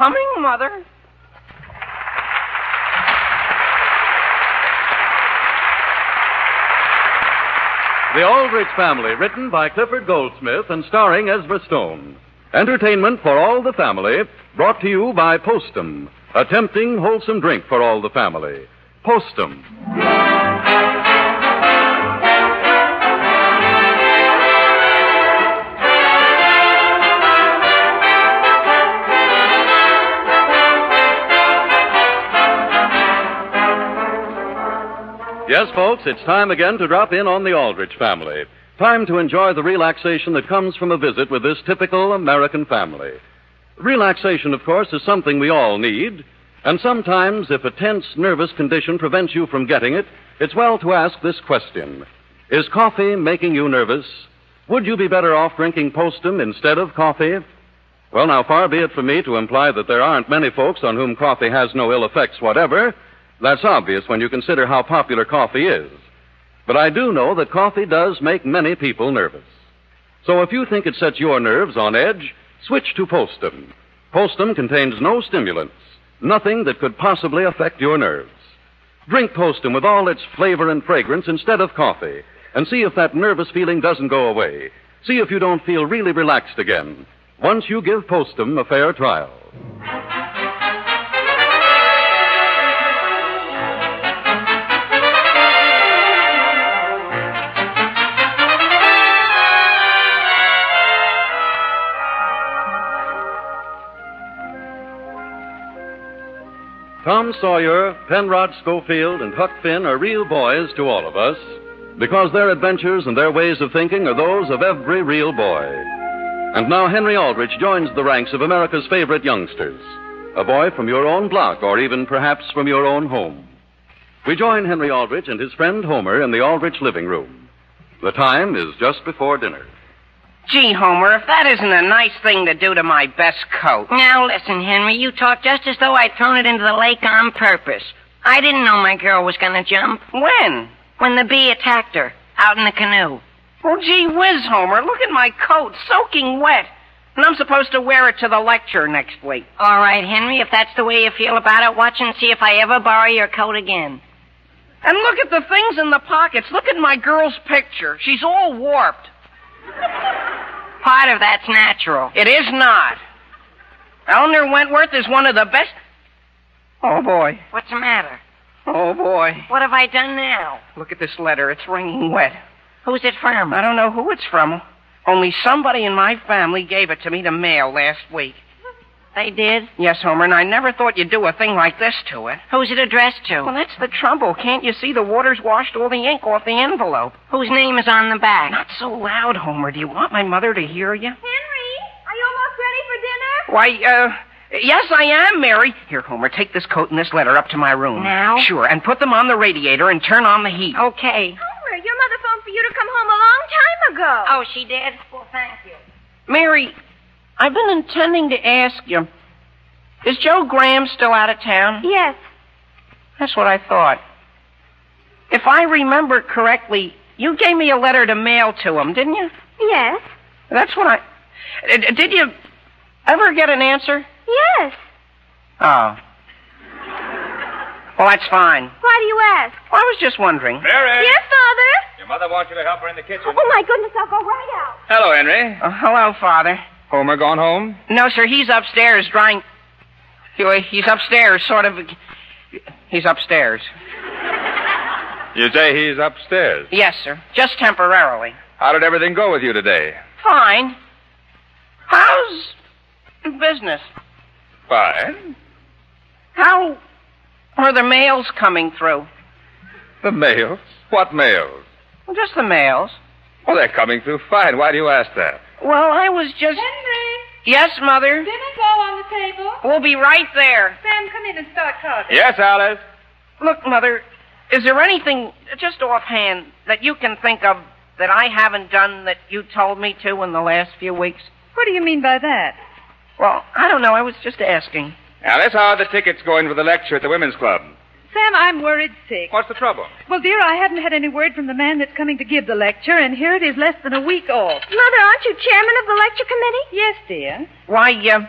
coming, Mother. The Aldrich Family, written by Clifford Goldsmith and starring Ezra Stone. Entertainment for all the family, brought to you by Postum, a tempting, wholesome drink for all the family. Postum. Yes, folks, it's time again to drop in on the Aldrich Family. Time to enjoy the relaxation that comes from a visit with this typical American family. Relaxation, of course, is something we all need. And sometimes, if a tense, nervous condition prevents you from getting it, it's well to ask this question. Is coffee making you nervous? Would you be better off drinking Postum instead of coffee? Well, now, far be it from me to imply that there aren't many folks on whom coffee has no ill effects whatever. That's obvious when you consider how popular coffee is. But I do know that coffee does make many people nervous. So if you think it sets your nerves on edge, switch to Postum. Postum contains no stimulants, nothing that could possibly affect your nerves. Drink Postum with all its flavor and fragrance instead of coffee, and see if that nervous feeling doesn't go away. See if you don't feel really relaxed again once you give Postum a fair trial. Tom Sawyer, Penrod Schofield, and Huck Finn are real boys to all of us because their adventures and their ways of thinking are those of every real boy. And now Henry Aldrich joins the ranks of America's favorite youngsters, a boy from your own block or even perhaps from your own home. We join Henry Aldrich and his friend Homer in the Aldrich living room. The time is just before dinner. Gee, Homer, if that isn't a nice thing to do to my best coat. Now, listen, Henry, you talk just as though I'd thrown it into the lake on purpose. I didn't know my girl was going to jump. When? When the bee attacked her, out in the canoe. Well, gee whiz, Homer, look at my coat, soaking wet. And I'm supposed to wear it to the lecture next week. All right, Henry, if that's the way you feel about it, watch and see if I ever borrow your coat again. And look at the things in the pockets. Look at my girl's picture. She's all warped. Part of that's natural. It is not. Eleanor Wentworth is one of the best... Oh, boy. What's the matter? Oh, boy. What have I done now? Look at this letter. It's wringing wet. Who's it from? I don't know who it's from. Only somebody in my family gave it to me to mail last week. They did? Yes, Homer, and I never thought you'd do a thing like this to it. Who's it addressed to? Well, that's the trouble. Can't you see the water's washed all the ink off the envelope? Whose name is on the back? Not so loud, Homer. Do you want my mother to hear you? Henry, are you almost ready for dinner? Why, yes, I am, Mary. Here, Homer, take this coat and this letter up to my room. Now? Sure, and put them on the radiator and turn on the heat. Okay. Homer, your mother phoned for you to come home a long time ago. Oh, she did? Well, thank you. Mary, I've been intending to ask you, is Joe Graham still out of town? Yes. That's what I thought. If I remember correctly, you gave me a letter to mail to him, didn't you? Yes. That's what I... Did you ever get an answer? Yes. Oh. Well, that's fine. Why do you ask? Well, I was just wondering. Mary! Yes, Father? Your mother wants you to help her in the kitchen. Oh, my goodness, I'll go right out. Hello, Henry. Hello, Father. Homer gone home? No, sir, he's upstairs drying... He's upstairs, sort of... He's upstairs. You say he's upstairs? Yes, sir. Just temporarily. How did everything go with you today? Fine. How's business? Fine. How are the mails coming through? The mails? What mails? Well, just the mails. Well, they're coming through fine. Why do you ask that? Well, I was just... Henry, Yes, Mother? dinner's all on the table. We'll be right there. Sam, come in and start talking. Yes, Alice? Look, Mother, is there anything, just offhand, that you can think of that I haven't done that you told me to in the last few weeks? What do you mean by that? Well, I don't know. I was just asking. Alice, how are the tickets going for the lecture at the Women's Club? Sam, I'm worried sick. What's the trouble? Well, dear, I haven't had any word from the man that's coming to give the lecture, and here it is less than a week off. Mother, aren't you chairman of the lecture committee? Yes, dear. Why,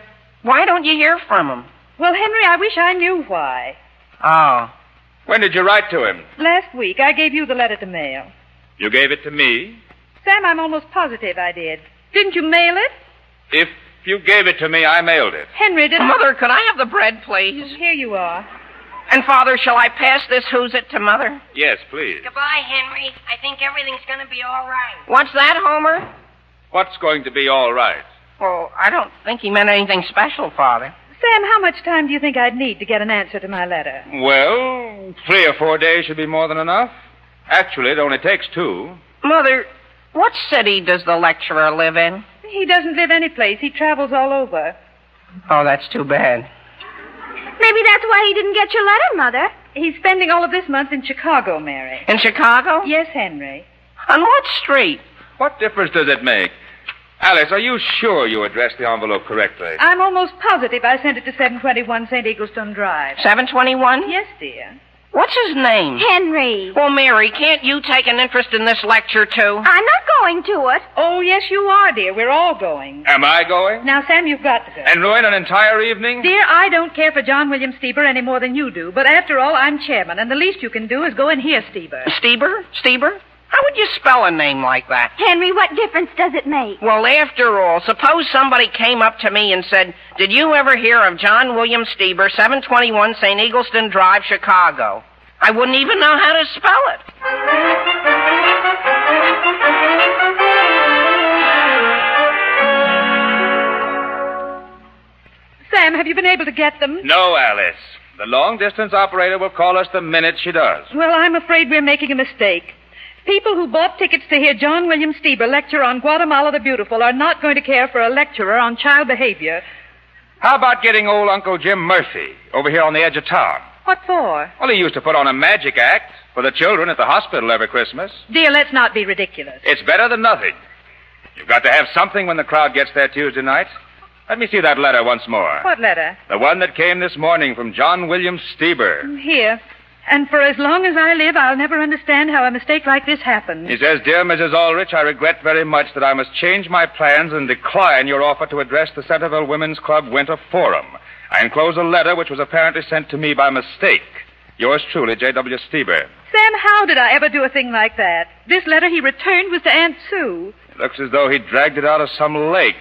Why don't you hear from him? Well, Henry, I wish I knew why. Oh. When did you write to him? Last week, I gave you the letter to mail. You gave it to me? Sam, I'm almost positive I did. Didn't you mail it? If you gave it to me, I mailed it. Henry, did Mother, could I have the bread, please? Here you are. And, Father, shall I pass this who's it to Mother? Yes, please. Goodbye, Henry. I think everything's going to be all right. What's that, Homer? What's going to be all right? Well, I don't think he meant anything special, Father. Sam, how much time do you think I'd need to get an answer to my letter? Well, 3 or 4 days should be more than enough. Actually, it only takes 2. Mother, what city does the lecturer live in? He doesn't live any place. He travels all over. Oh, that's too bad. Maybe that's why he didn't get your letter, Mother. He's spending all of this month in Chicago, Mary. In Chicago? Yes, Henry. On what street? What difference does it make? Alice, are you sure you addressed the envelope correctly? I'm almost positive I sent it to 721 St. Eggleston Drive. 721? Yes, dear. What's his name? Henry. Well, Mary, can't you take an interest in this lecture, too? I'm not going to it. Oh, yes, you are, dear. We're all going. Am I going? Now, Sam, you've got to go. And ruin an entire evening? Dear, I don't care for John William Stieber any more than you do, but after all, I'm chairman, and the least you can do is go and hear Stieber. Stieber? Stieber? How would you spell a name like that? Henry, what difference does it make? Well, after all, suppose somebody came up to me and said, "Did you ever hear of John William Stieber, 721 St. Eggleston Drive, Chicago?" I wouldn't even know how to spell it. Sam, have you been able to get them? No, Alice. The long-distance operator will call us the minute she does. Well, I'm afraid we're making a mistake. People who bought tickets to hear John William Stieber lecture on Guatemala the Beautiful are not going to care for a lecturer on child behavior. How about getting old Uncle Jim Murphy over here on the edge of town? What for? Well, he used to put on a magic act for the children at the hospital every Christmas. Dear, let's not be ridiculous. It's better than nothing. You've got to have something when the crowd gets there Tuesday night. Let me see that letter once more. What letter? The one that came this morning from John William Stieber. Here. And for as long as I live, I'll never understand how a mistake like this happens. He says, "Dear Mrs. Ulrich, I regret very much that I must change my plans and decline your offer to address the Centerville Women's Club Winter Forum. I enclose a letter which was apparently sent to me by mistake. Yours truly, J.W. Stieber." Sam, how did I ever do a thing like that? This letter he returned was to Aunt Sue. It looks as though he dragged it out of some lake.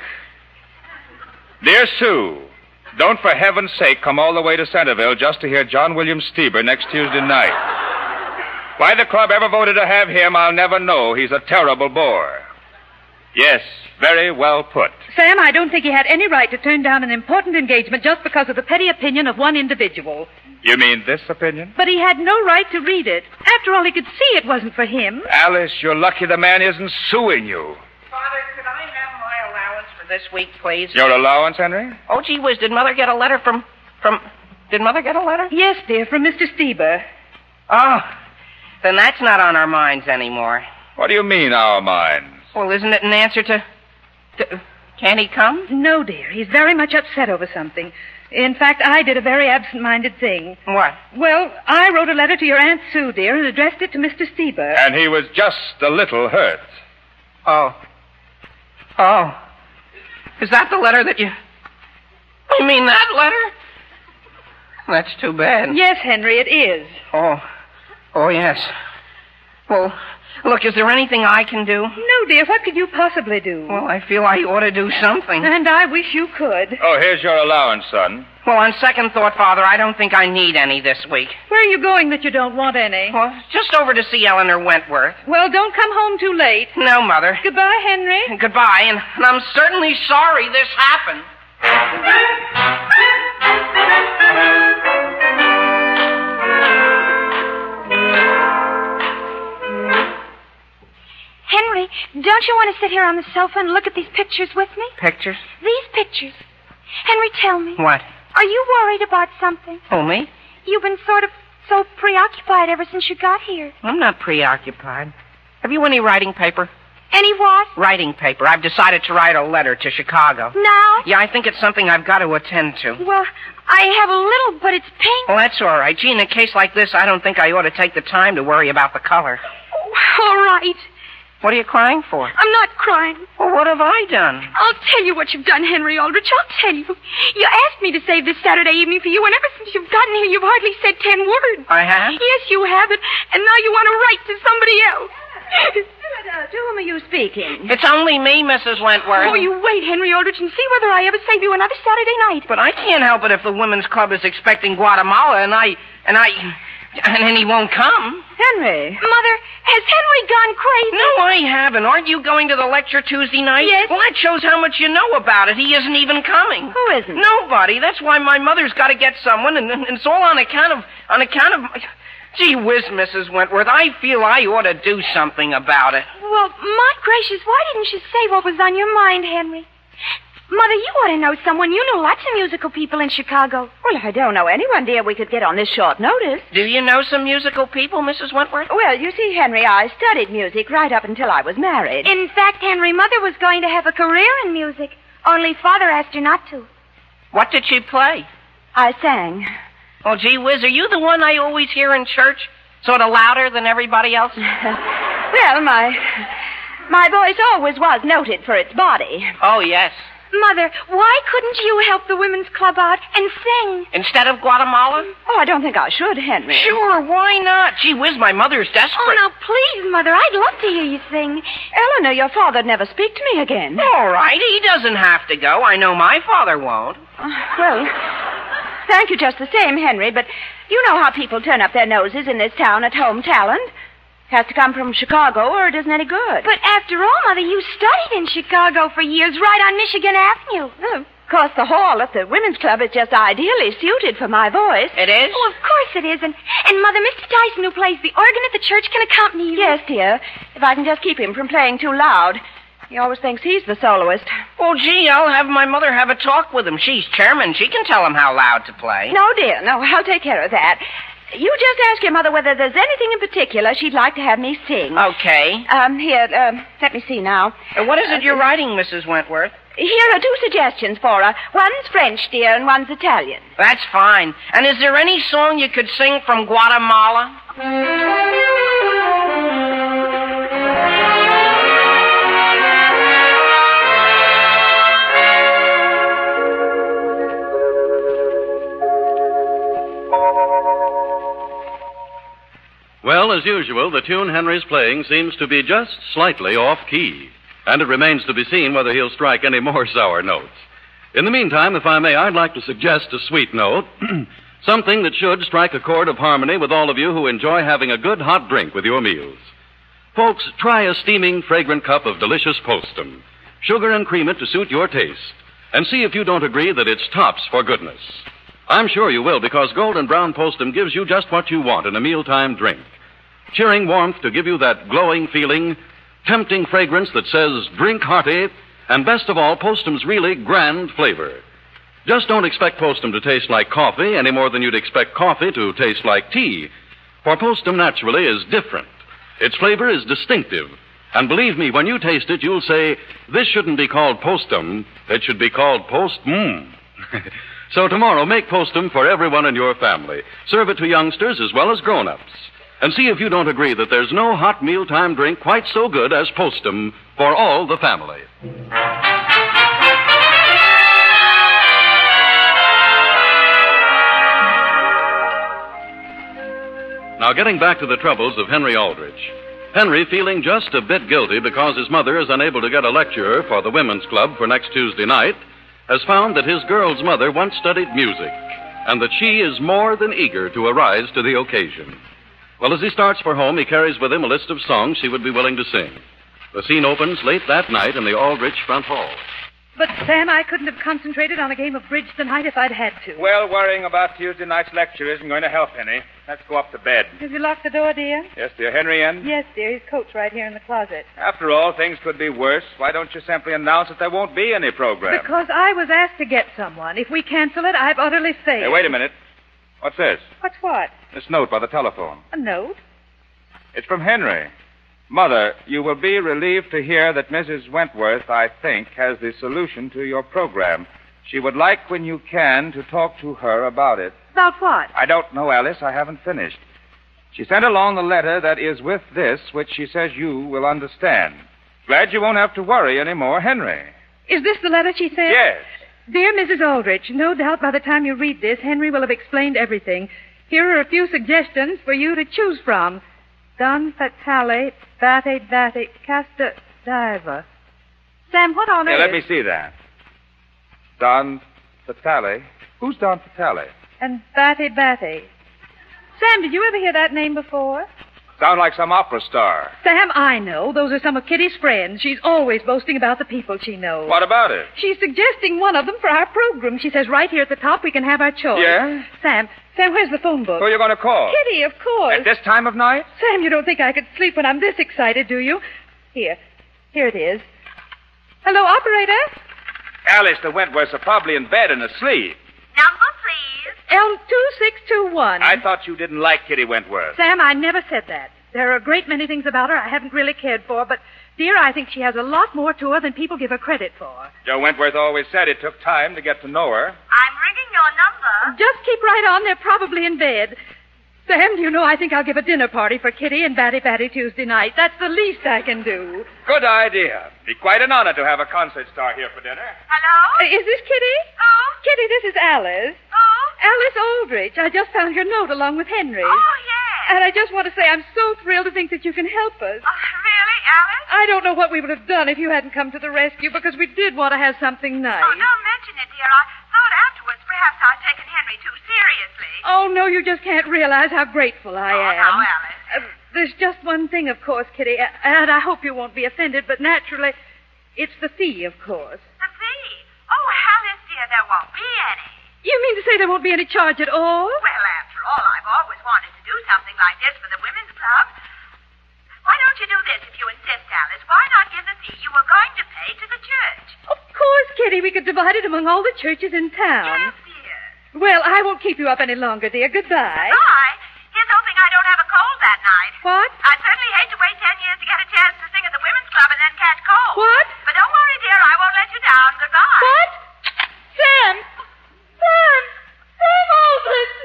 Dear Sue, don't for heaven's sake come all the way to Centerville just to hear John William Stieber next Tuesday night. Why the club ever voted to have him, I'll never know. He's a terrible bore. Yes, very well put. Sam, I don't think he had any right to turn down an important engagement just because of the petty opinion of one individual. You mean this opinion? But he had no right to read it. After all, he could see it wasn't for him. Alice, you're lucky the man isn't suing you. Father, could I have my allowance for this week, please? Your allowance, Henry? Oh, gee whiz, did Mother get a letter from... Did Mother get a letter? Yes, dear, from Mr. Stieber. Oh, then that's not on our minds anymore. What do you mean, our minds? Well, isn't it an answer to... Can't he come? No, dear, he's very much upset over something. In fact, I did a very absent-minded thing. What? Well, I wrote a letter to your Aunt Sue, dear, and addressed it to Mr. Stieber. And he was just a little hurt. Oh. Oh. Is that the letter that you... You mean that letter? That's too bad. Yes, Henry, it is. Oh. Oh, yes. Well, look, is there anything I can do? No, dear, what could you possibly do? Well, I feel I ought to do something. And I wish you could. Oh, here's your allowance, son. Well, on second thought, Father, I don't think I need any this week. Where are you going that you don't want any? Well, just over to see Eleanor Wentworth. Well, don't come home too late. No, Mother. Goodbye, Henry. Goodbye, and I'm certainly sorry this happened. Henry, don't you want to sit here on the sofa and look at these pictures with me? Pictures? These pictures. Henry, tell me. What? Are you worried about something? Oh, me? You've been sort of so preoccupied ever since you got here. I'm not preoccupied. Have you any writing paper? Any what? Writing paper. I've decided to write a letter to Chicago. Now? Yeah, I think it's something I've got to attend to. Well, I have a little, but it's pink. Well, that's all right. Gee, in a case like this, I don't think I ought to take the time to worry about the color. Oh, all right. What are you crying for? I'm not crying. Well, what have I done? I'll tell you what you've done, Henry Aldrich. I'll tell you. You asked me to save this Saturday evening for you, and ever since you've gotten here, you've hardly said 10 words. I have? Yes, you have it. And now you want to write to somebody else. To whom are you speaking? It's only me, Mrs. Wentworth. Oh, you wait, Henry Aldrich, and see whether I ever save you another Saturday night. But I can't help it if the women's club is expecting Guatemala, and then he won't come. Henry. Mother, has Henry gone crazy? No, I haven't. Aren't you going to the lecture Tuesday night? Yes. Well, that shows how much you know about it. He isn't even coming. Who isn't? Nobody. That's why my mother's got to get someone, and it's all on account of... Gee whiz, Mrs. Wentworth, I feel I ought to do something about it. Well, my gracious, why didn't you say what was on your mind, Henry? Mother, you ought to know someone. You know lots of musical people in Chicago. Well, I don't know anyone, dear, we could get on this short notice. Do you know some musical people, Mrs. Wentworth? Well, you see, Henry, I studied music right up until I was married. In fact, Henry, Mother was going to have a career in music. Only Father asked her not to. What did she play? I sang. Well, gee whiz, are you the one I always hear in church? Sort of louder than everybody else? Well, my voice always was noted for its body. Oh, yes. Mother, why couldn't you help the women's club out and sing? Instead of Guatemala? Oh, I don't think I should, Henry. Sure, why not? Gee whiz, my mother's desperate. Oh, now, please, Mother, I'd love to hear you sing. Eleanor, your father'd never speak to me again. All right, he doesn't have to go. I know my father won't. Well, thank you just the same, Henry, but you know how people turn up their noses in this town at home talent. Has to come from Chicago or it isn't any good. But after all, Mother, you studied in Chicago for years, right on Michigan Avenue. Oh, of course, the hall at the women's club is just ideally suited for my voice. It is? Oh, of course it is. And Mother, Mr. Tyson, who plays the organ at the church, can accompany you. Yes, dear, if I can just keep him from playing too loud. He always thinks he's the soloist. Well, gee, I'll have my mother have a talk with him. She's chairman. She can tell him how loud to play. No, dear, no, I'll take care of that. You just ask your mother whether there's anything in particular she'd like to have me sing. Okay. Here, let me see now. What is it you're writing, Mrs. Wentworth? Here are 2 suggestions for her. One's French, dear, and one's Italian. That's fine. And is there any song you could sing from Guatemala? Well, as usual, the tune Henry's playing seems to be just slightly off-key, and it remains to be seen whether he'll strike any more sour notes. In the meantime, if I may, I'd like to suggest a sweet note, something that should strike a chord of harmony with all of you who enjoy having a good hot drink with your meals. Folks, try a steaming, fragrant cup of delicious Postum. Sugar and cream it to suit your taste, and see if you don't agree that it's tops for goodness. I'm sure you will, because Golden Brown Postum gives you just what you want in a mealtime drink. Cheering warmth to give you that glowing feeling, tempting fragrance that says, drink hearty, and best of all, Postum's really grand flavor. Just don't expect Postum to taste like coffee any more than you'd expect coffee to taste like tea. For Postum naturally is different. Its flavor is distinctive. And believe me, when you taste it, you'll say, this shouldn't be called Postum, it should be called Post-Mmm. So tomorrow, make Postum for everyone in your family. Serve it to youngsters as well as grown-ups. And see if you don't agree that there's no hot mealtime drink quite so good as Postum for all the family. Now, getting back to the troubles of Henry Aldrich. Henry, feeling just a bit guilty because his mother is unable to get a lecturer for the women's club for next Tuesday night, has found that his girl's mother once studied music, and that she is more than eager to arise to the occasion. Well, as he starts for home, he carries with him a list of songs she would be willing to sing. The scene opens late that night in the Aldrich front hall. But, Sam, I couldn't have concentrated on a game of bridge tonight if I'd had to. Well, worrying about Tuesday night's lecture isn't going to help any. Let's go up to bed. Have you locked the door, dear? Yes, dear. Henry in? Yes, dear. His coat's right here in the closet. After all, things could be worse. Why don't you simply announce that there won't be any program? Because I was asked to get someone. If we cancel it, I've utterly failed. Hey, wait a minute. What's this? What's what? This note by the telephone. A note? It's from Henry. Mother, you will be relieved to hear that Mrs. Wentworth, I think, has the solution to your program. She would like, when you can, to talk to her about it. About what? I don't know, Alice. I haven't finished. She sent along the letter that is with this, which she says you will understand. Glad you won't have to worry anymore, Henry. Is this the letter she sent? Yes. Dear Mrs. Aldrich, no doubt by the time you read this, Henry will have explained everything. Here are a few suggestions for you to choose from. Don fatale, bate, casta diva. Sam, what on earth? Let me see that. Don Fatale. Who's Don Fatale? And bate. Sam, did you ever hear that name before? Sound like some opera star. Sam, I know. Those are some of Kitty's friends. She's always boasting about the people she knows. What about it? She's suggesting one of them for our program. She says right here at the top we can have our choice. Yeah? Sam, where's the phone book? Who are you going to call? Kitty, of course. At this time of night? Sam, you don't think I could sleep when I'm this excited, do you? Here it is. Hello, operator? Alice, the Wentworths are probably in bed and asleep. Number, please. L2621. I thought you didn't like Kitty Wentworth. Sam, I never said that. There are a great many things about her I haven't really cared for, but, dear, I think she has a lot more to her than people give her credit for. Joe Wentworth always said it took time to get to know her. I'm ringing your number. Just keep right on. They're probably in bed. Sam, do you know, I think I'll give a dinner party for Kitty and Batty Tuesday night. That's the least I can do. Good idea. Be quite an honor to have a concert star here for dinner. Hello? Is this Kitty? Oh? Kitty, this is Alice. Oh? Alice Aldrich. I just found your note along with Henry. Oh, yes. And I just want to say I'm so thrilled to think that you can help us. Really, Alice? I don't know what we would have done if you hadn't come to the rescue, because we did want to have something nice. Oh, don't mention it, dear. I thought afterwards perhaps I'd taken Henry too seriously. Oh, no, you just can't realize how grateful I am. now, Alice. There's just one thing, of course, Kitty, and I hope you won't be offended, but naturally, it's the fee, of course. The fee? Oh, Alice, dear, there won't be any. You mean to say there won't be any charge at all? Well, after all, I've always wanted to do something like this for the women's club. Why don't you do this if you insist, Alice? Why not give the fee you were going to pay to the church? Of course, Kitty. We could divide it among all the churches in town. Yes, dear. Well, I won't keep you up any longer, dear. Goodbye. Goodbye. Here's hoping I don't have a cold that night. What? I'd certainly hate to wait 10 years to get a chance to sing at the women's club and then catch cold. What? But don't worry, dear. I won't let you down. Goodbye. What? Sam! Sam! Sam Aldrich!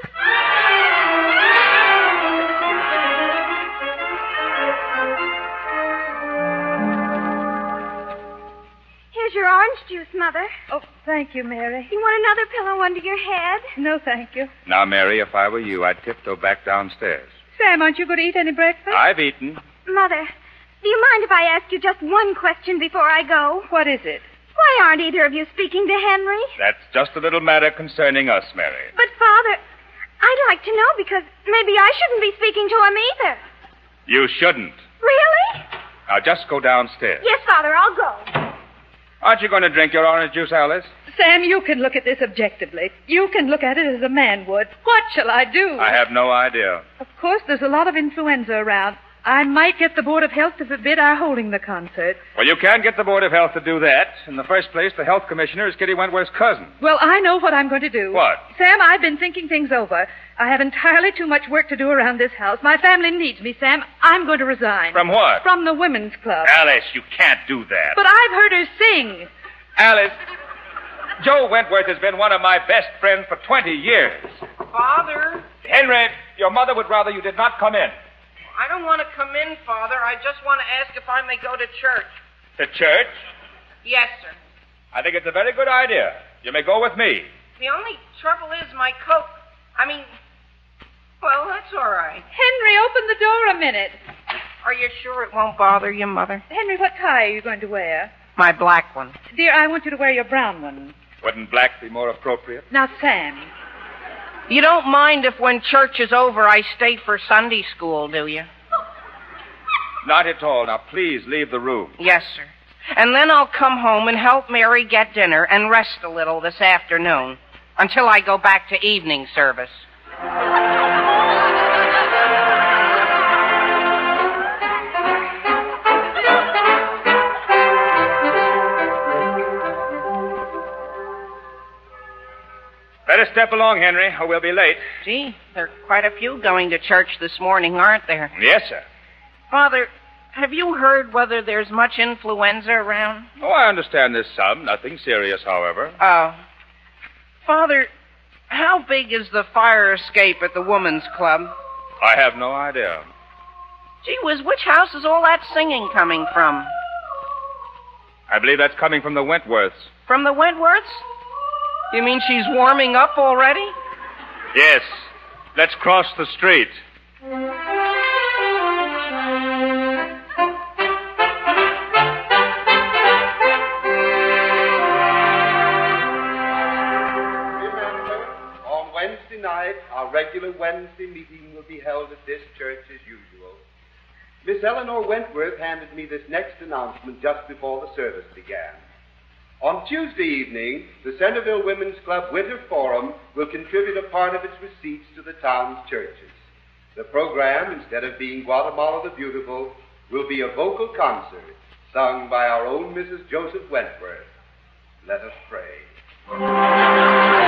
Here's your orange juice, Mother. Oh, thank you, Mary. You want another pillow under your head? No, thank you. Now, Mary, if I were you, I'd tiptoe back downstairs. Sam, aren't you going to eat any breakfast? I've eaten. Mother, do you mind if I ask you just one question before I go? What is it? Why aren't either of you speaking to Henry? That's just a little matter concerning us, Mary. But, Father, I'd like to know because maybe I shouldn't be speaking to him either. You shouldn't. Really? Now, just go downstairs. Yes, Father, I'll go. Aren't you going to drink your orange juice, Alice? Sam, you can look at this objectively. You can look at it as a man would. What shall I do? I have no idea. Of course, there's a lot of influenza around. I might get the Board of Health to forbid our holding the concert. Well, you can't get the Board of Health to do that. In the first place, the health commissioner is Kitty Wentworth's cousin. Well, I know what I'm going to do. What? Sam, I've been thinking things over. I have entirely too much work to do around this house. My family needs me, Sam. I'm going to resign. From what? From the women's club. Alice, you can't do that. But I've heard her sing. Alice, Joe Wentworth has been one of my best friends for 20 years. Father, Henry, your mother would rather you did not come in. I don't want to come in, Father. I just want to ask if I may go to church. To church? Yes, sir. I think it's a very good idea. You may go with me. The only trouble is my coat. Well, that's all right. Henry, open the door a minute. Are you sure it won't bother you, Mother? Henry, what tie are you going to wear? My black one. Dear, I want you to wear your brown one. Wouldn't black be more appropriate? Now, Sam. You don't mind if when church is over I stay for Sunday school, do you? Not at all. Now, please leave the room. Yes, sir. And then I'll come home and help Mary get dinner and rest a little this afternoon until I go back to evening service. Better step along, Henry, or we'll be late. Gee, there are quite a few going to church this morning, aren't there? Yes, sir. Father, have you heard whether there's much influenza around? Oh, I understand there's some. Nothing serious, however. Oh. Father, how big is the fire escape at the women's club? I have no idea. Gee whiz, which house is all that singing coming from? I believe that's coming from the Wentworths. From the Wentworths? You mean she's warming up already? Yes. Let's cross the street. Wednesday night, our regular Wednesday meeting will be held at this church as usual. Miss Eleanor Wentworth handed me this next announcement just before the service began. On Tuesday evening, the Centerville Women's Club Winter Forum will contribute a part of its receipts to the town's churches. The program, instead of being Guatemala the Beautiful, will be a vocal concert sung by our own Mrs. Joseph Wentworth. Let us pray.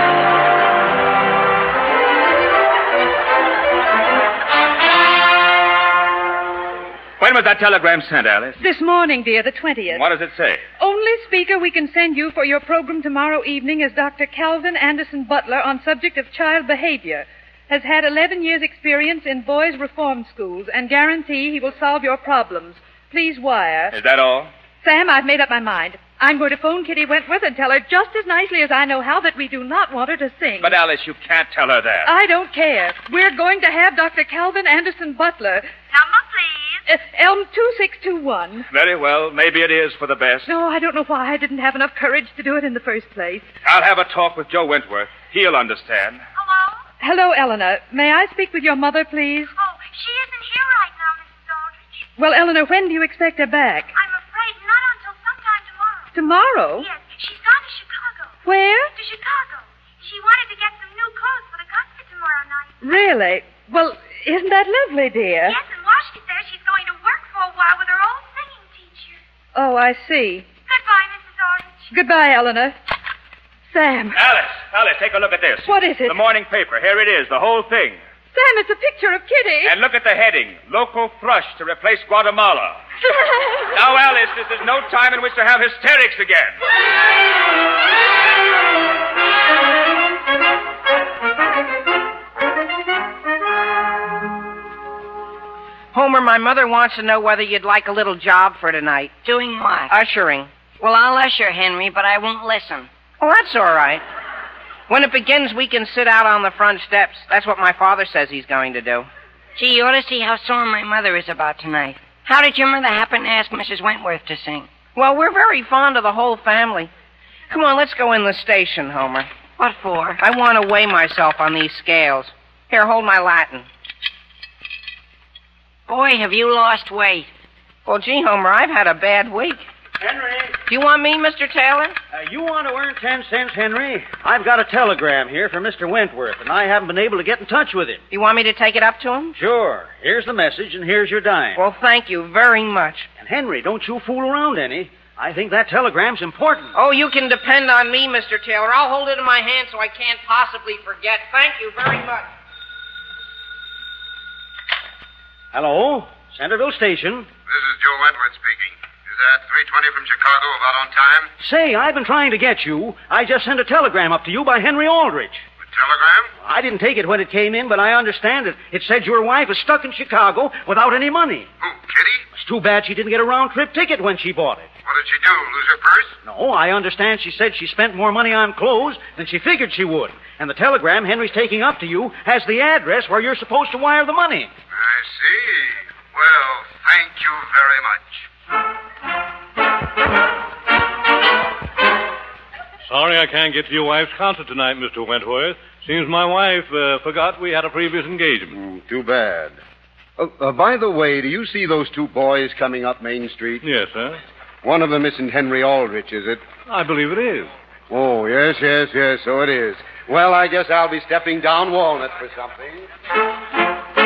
When was that telegram sent, Alice? This morning, dear, the 20th. What does it say? Only speaker we can send you for your program tomorrow evening is Dr. Calvin Anderson Butler on subject of child behavior. Has had 11 years' experience in boys' reform schools and guarantee he will solve your problems. Please wire. Is that all? Sam, I've made up my mind. I'm going to phone Kitty Wentworth and tell her just as nicely as I know how that we do not want her to sing. But, Alice, you can't tell her that. I don't care. We're going to have Dr. Calvin Anderson Butler. Number, please. Elm 2621. Very well. Maybe it is for the best. No, I don't know why I didn't have enough courage to do it in the first place. I'll have a talk with Joe Wentworth. He'll understand. Hello? Hello, Eleanor. May I speak with your mother, please? Oh, she isn't here right now, Mrs. Aldrich. Well, Eleanor, when do you expect her back? I'm afraid not until sometime tomorrow. Tomorrow? Yes, she's gone to Chicago. Where? To Chicago. She wanted to get some new clothes for the concert tomorrow night. Really? Well, isn't that lovely, dear? Yes, and while she's there, she's going to work for a while with her old singing teacher. Oh, I see. Goodbye, Mrs. Aldrich. Goodbye, Eleanor. Sam. Alice, take a look at this. What is it? The morning paper. Here it is, the whole thing. Sam, it's a picture of Kitty. And look at the heading. Local thrush to replace Guatemala. Now, Alice, this is no time in which to have hysterics again. Homer, my mother wants to know whether you'd like a little job for tonight. Doing what? Ushering. Well, I'll usher, Henry, but I won't listen. Oh, that's all right. When it begins, we can sit out on the front steps. That's what my father says he's going to do. Gee, you ought to see how sore my mother is about tonight. How did your mother happen to ask Mrs. Wentworth to sing? Well, we're very fond of the whole family. Come on, let's go in the station, Homer. What for? I want to weigh myself on these scales. Here, hold my Latin. Boy, have you lost weight. Well, gee, Homer, I've had a bad week. Henry. Do you want me, Mr. Taylor? You want to earn 10 cents, Henry? I've got a telegram here from Mr. Wentworth, and I haven't been able to get in touch with him. You want me to take it up to him? Sure. Here's the message, and here's your dime. Well, thank you very much. And, Henry, don't you fool around any. I think that telegram's important. Oh, you can depend on me, Mr. Taylor. I'll hold it in my hand so I can't possibly forget. Thank you very much. Hello? Centerville Station. This is Joe Wentworth speaking. Is that 320 from Chicago about on time? Say, I've been trying to get you. I just sent a telegram up to you by Henry Aldrich. A telegram? I didn't take it when it came in, but I understand it. It said your wife is stuck in Chicago without any money. Who, Kitty? It's too bad she didn't get a round-trip ticket when she bought it. What did she do, lose her purse? No, I understand she said she spent more money on clothes than she figured she would. And the telegram Henry's taking up to you has the address where you're supposed to wire the money. I see. Well, thank you very much. Sorry I can't get to your wife's concert tonight, Mr. Wentworth. Seems my wife forgot we had a previous engagement. Too bad. By the way, do you see those two boys coming up Main Street? Yes, sir. One of them isn't Henry Aldrich, is it? I believe it is. Oh, yes, so it is. Well, I guess I'll be stepping down Walnut for something.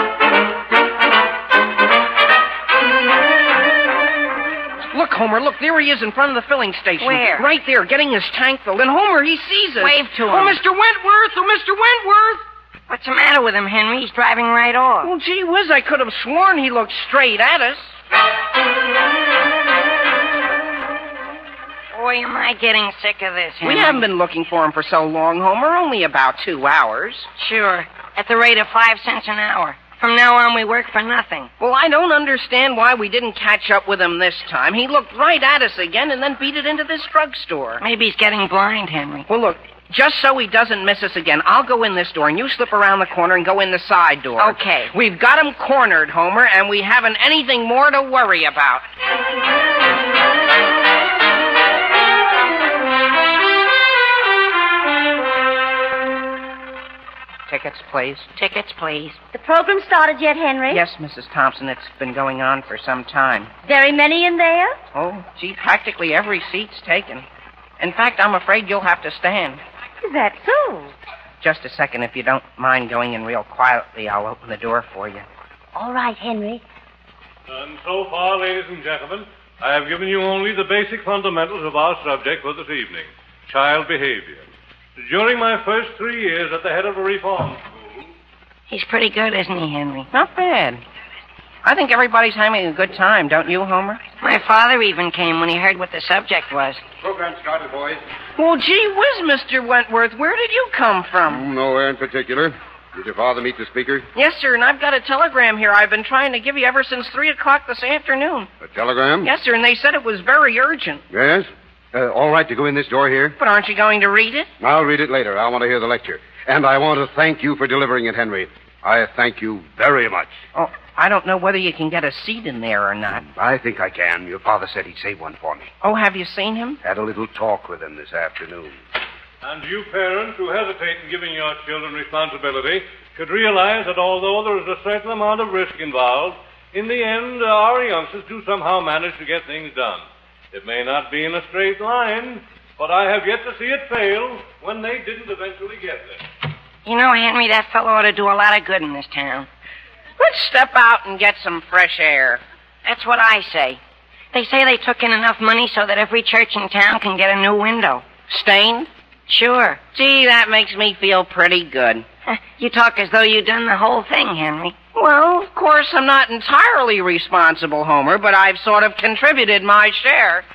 Look, Homer, look, there he is in front of the filling station. Where? Right there, getting his tank filled. And Homer, he sees us. Wave to him. Oh, Mr. Wentworth! Oh, Mr. Wentworth! What's the matter with him, Henry? He's driving right off. Well, gee whiz, I could have sworn he looked straight at us. Boy, am I getting sick of this, Henry. We haven't been looking for him for so long, Homer. Only about 2 hours. Sure. At the rate of 5 cents an hour. From now on, we work for nothing. Well, I don't understand why we didn't catch up with him this time. He looked right at us again and then beat it into this drugstore. Maybe he's getting blind, Henry. Well, look, just so he doesn't miss us again, I'll go in this door and you slip around the corner and go in the side door. Okay. We've got him cornered, Homer, and we haven't anything more to worry about. Tickets, please. Tickets, please. The program started yet, Henry? Yes, Mrs. Thompson. It's been going on for some time. Very many in there? Oh, gee, practically every seat's taken. In fact, I'm afraid you'll have to stand. Is that so? Just a second, if you don't mind going in real quietly, I'll open the door for you. All right, Henry. And so far, ladies and gentlemen, I have given you only the basic fundamentals of our subject for this evening, child behavior. During my first 3 years at the head of a reform school... He's pretty good, isn't he, Henry? Not bad. I think everybody's having a good time, don't you, Homer? My father even came when he heard what the subject was. Program started, boys. Well, gee whiz, Mr. Wentworth, where did you come from? Nowhere in particular. Did your father meet the speaker? Yes, sir, and I've got a telegram here I've been trying to give you ever since 3 o'clock this afternoon. A telegram? Yes, sir, and they said it was very urgent. Yes? All right to go in this door here? But aren't you going to read it? I'll read it later. I want to hear the lecture. And I want to thank you for delivering it, Henry. I thank you very much. Oh, I don't know whether you can get a seat in there or not. I think I can. Your father said he'd save one for me. Oh, have you seen him? Had a little talk with him this afternoon. And you parents who hesitate in giving your children responsibility should realize that although there is a certain amount of risk involved, in the end, our youngsters do somehow manage to get things done. It may not be in a straight line, but I have yet to see it fail when they didn't eventually get there. You know, Henry, that fellow ought to do a lot of good in this town. Let's step out and get some fresh air. That's what I say. They say they took in enough money so that every church in town can get a new window. Stained? Sure. Gee, that makes me feel pretty good. You talk as though you'd done the whole thing, Henry. Well, of course, I'm not entirely responsible, Homer, but I've sort of contributed my share.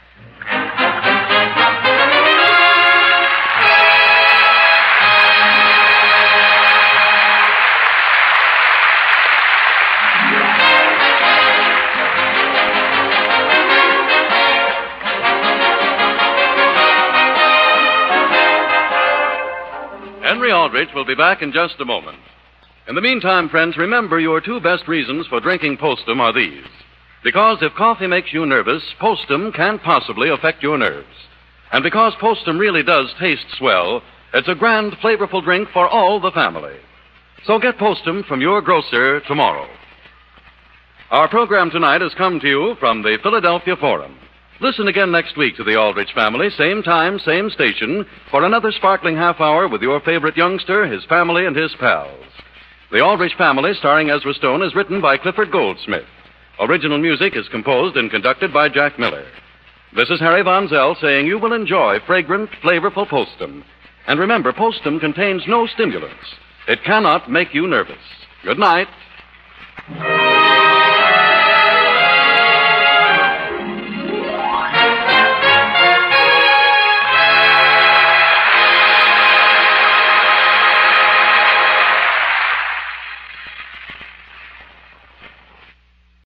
Henry Aldrich will be back in just a moment. In the meantime, friends, remember your 2 best reasons for drinking Postum are these. Because if coffee makes you nervous, Postum can't possibly affect your nerves. And because Postum really does taste swell, it's a grand, flavorful drink for all the family. So get Postum from your grocer tomorrow. Our program tonight has come to you from the Philadelphia Forum. Listen again next week to the Aldrich family, same time, same station, for another sparkling half hour with your favorite youngster, his family, and his pals. The Aldrich Family, starring Ezra Stone, is written by Clifford Goldsmith. Original music is composed and conducted by Jack Miller. This is Harry Von Zell saying you will enjoy fragrant, flavorful Postum. And remember, Postum contains no stimulants. It cannot make you nervous. Good night.